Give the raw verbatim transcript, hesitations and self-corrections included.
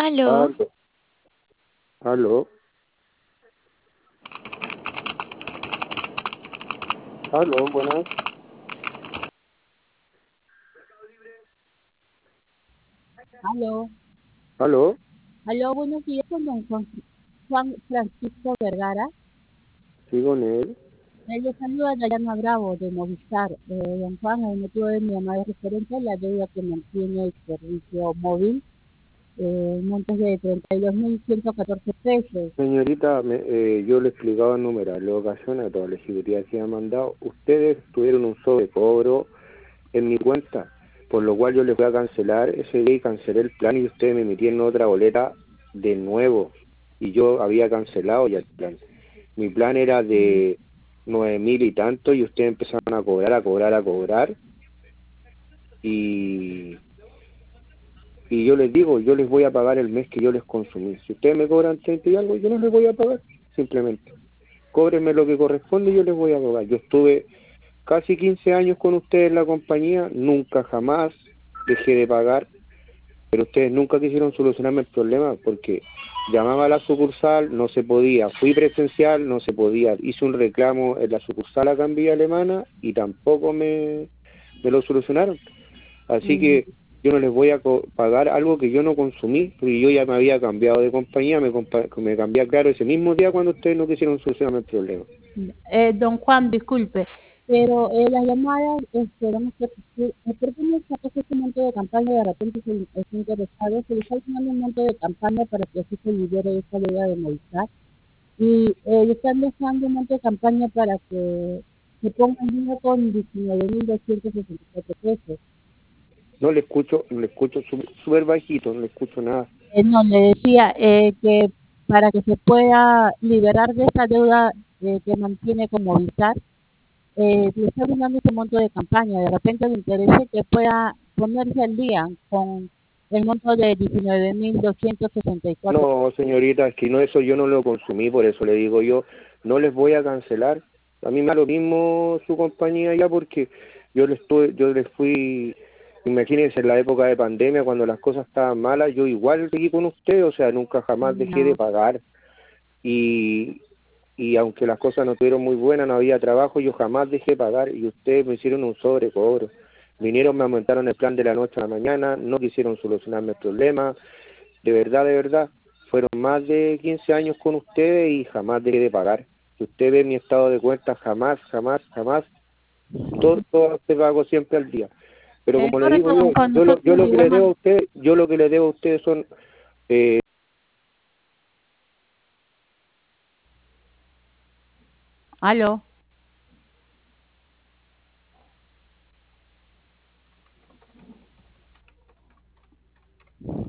Aló, Aló, aló, aló, buenas, Aló, aló, aló, buenos días, con don Juan, Juan Francisco Vergara. sí con él. Eh, Le saluda Dayana Bravo de Movistar. Eh, don Juan, el motivo de mi llamada es referente a la deuda que mantiene el servicio móvil, eh, montos de treinta y dos mil ciento catorce pesos. Señorita, me- eh, yo le explicaba en numerales ocasiones a toda la ejecutiva que ha mandado. Ustedes tuvieron un sobrecobro en mi cuenta, por lo cual yo les voy a cancelar ese día y cancelé el plan y ustedes me emitieron otra boleta de nuevo. Y yo había cancelado ya el plan. Mi plan era de nueve mil y tanto y ustedes empezaron a cobrar, a cobrar, a cobrar. Y Y yo les digo, yo les voy a pagar el mes que yo les consumí. Si ustedes me cobran treinta y algo, yo no les voy a pagar, simplemente. Cóbrenme lo que corresponde y yo les voy a pagar. Yo estuve casi quince años con ustedes en la compañía, nunca jamás dejé de pagar, pero ustedes nunca quisieron solucionarme el problema porque llamaba a la sucursal, no se podía. Fui presencial, no se podía. Hice un reclamo en la sucursal acá en Villa Alemana y tampoco me, me lo solucionaron. Así Mm, que yo no les voy a co- pagar algo que yo no consumí, porque yo ya me había cambiado de compañía, me, compa- me cambié claro ese mismo día cuando ustedes no quisieron solucionar el problema. eh, don Juan, disculpe, pero eh, las llamadas, este, vamos a decir, eh, ¿por qué no sacas ese monto de campaña? De repente se está interesado, se le está dando un monto de campaña para que así se libere esa deuda de Movistar. Y eh, le están dejando un monto de campaña para que se ponga en línea con diecinueve mil doscientos sesenta y cuatro pesos. No le escucho, no le escucho súper súper bajito, no le escucho nada. Eh, no, le decía eh, que para que se pueda liberar de esa deuda eh, que mantiene con Movistar, eh, le está dando ese monto de campaña. De repente le interese que pueda ponerse al día con el monto de diecinueve mil doscientos sesenta y cuatro. No, señorita, es que no, eso yo no lo consumí, por eso le digo yo, no les voy a cancelar. A mí me da lo mismo su compañía ya porque yo les, estuve, yo les fui, imagínense en la época de pandemia, cuando las cosas estaban malas, yo igual seguí con usted, o sea, nunca jamás dejé de No. pagar. Y, y aunque las cosas no estuvieron muy buenas, no había trabajo, yo jamás dejé de pagar y ustedes me hicieron un sobrecobro. Vinieron, me aumentaron el plan de la noche a la mañana, no quisieron solucionarme el problema, de verdad, de verdad, fueron más de quince años con ustedes y jamás dejé de pagar. Si usted ve mi estado de cuenta, jamás, jamás, jamás, todo, todo se pago siempre al día. Pero Es como le digo correcto, don yo, Juan, yo lo, yo nosotros de lo que igual le debo manera. a usted, yo lo que le debo a ustedes son eh, Aló.